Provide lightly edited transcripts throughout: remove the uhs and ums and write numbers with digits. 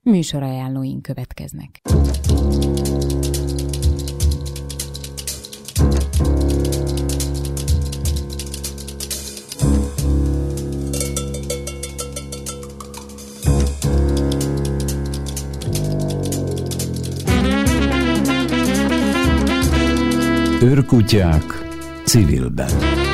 Műsorajánlóink következnek. Őrkutyák civilben.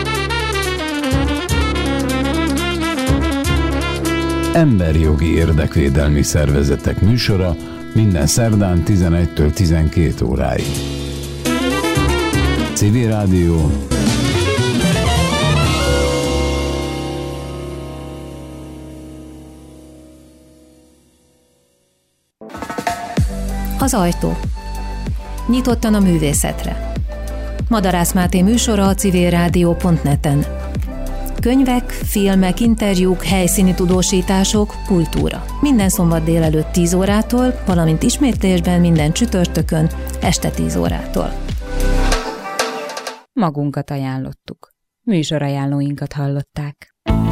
Emberjogi érdekvédelmi szervezetek műsora minden szerdán 11-től 12 óráig. Civil Rádió. Az ajtó. Nyitottan a művészetre. Madarász Máté műsora a civilrádió.net-en. Könyvek, filmek, interjúk, helyszíni tudósítások, kultúra. Minden szombat délelőtt 10 órától, valamint ismétlésben minden csütörtökön este 10 órától. Magunkat ajánlottuk. Műsorajánlóinkat hallották.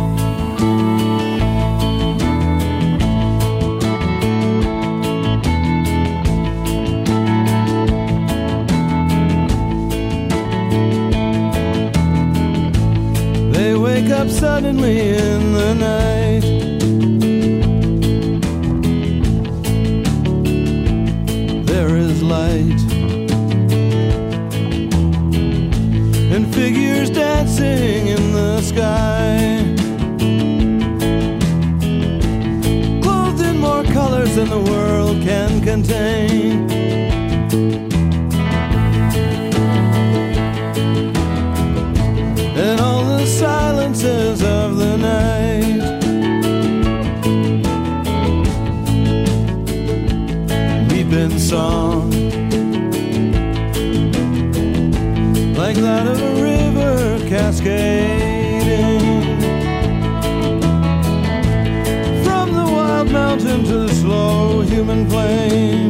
Wake up suddenly in the night. There is light and figures dancing in the sky, clothed in more colors than the world can contain. And all the silences of the night, weeping song like that of a river cascading from the wild mountain to the slow human plain.